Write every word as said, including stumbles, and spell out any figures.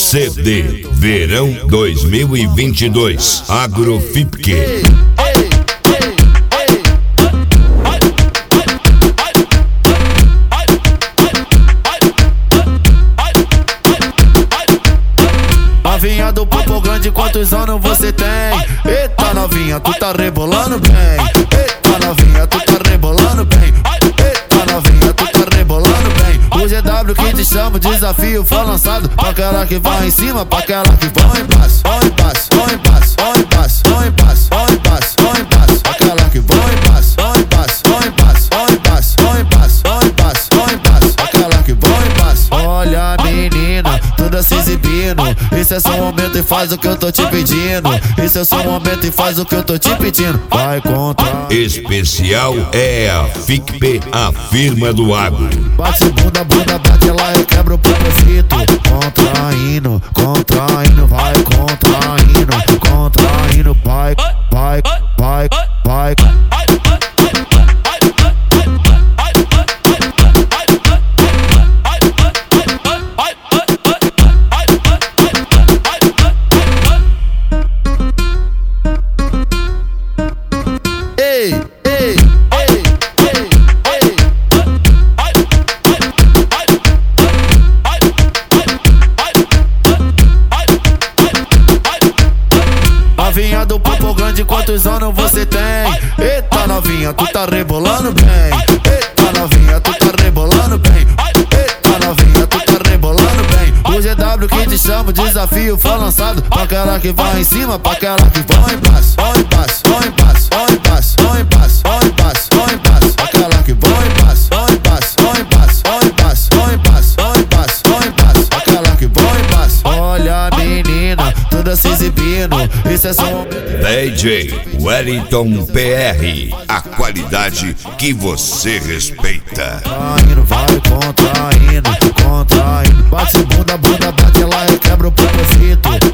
C D Verão dois mil e vinte e dois Agrofipke. Novinha do Popo Grande, quantos anos você tem? Eita novinha, tu tá rebolando bem. Eita novinha, tu tá rebolando bem. Eita novinha, tu tá rebolando bem. O G W que te chama, o desafio foi lançado. Pra aquela que vai em cima, pra aquela que vai embaixo. Vai embaixo, vai embaixo, vai embaixo, vai embaixo, vai embaixo, vai embaixo. Aquela que vai embaixo, vai embaixo, vai embaixo, vai embaixo, vai embaixo, vai embaixo, vai embaixo. Aquela que vai embaixo. Olha menina, toda se exibindo. Esse é seu momento e faz o que eu tô te pedindo. Esse é seu momento e faz o que eu tô te pedindo. Vai contra. Especial é a Ficpe, a firma do agro. Bate bunda, bunda, bate lá e quebra o propósito. Contraindo, contraindo, vai contraindo, contraindo, vai, vai, vai, vai. Ei, ei, ei, ei, ei. Novinha do Popo Grande, quantos anos você tem? Eita novinha, tu tá rebolando bem. Eita novinha, tu tá rebolando bem. Eita novinha, tu tá rebolando bem. O G W que te chama, o desafio foi lançado. Pra aquela que vai em cima, pra aquela que vai embaixo. Vai embaixo, vai embaixo, vai embaixo, vai embaixo, vai embaixo, vai embaixo. Aquela que vai embaixo, vai embaixo, vai embaixo, vai embaixo, vai embaixo, vai embaixo, vai embaixo. Aquela que vai embaixo. Olha menina, toda se exibindo. Esse é só um D J Wellington P R, a qualidade que você respeita. contraindo, vai contraindo, contraindo. Bate bunda, bunda, bate lá e quebra o propósito.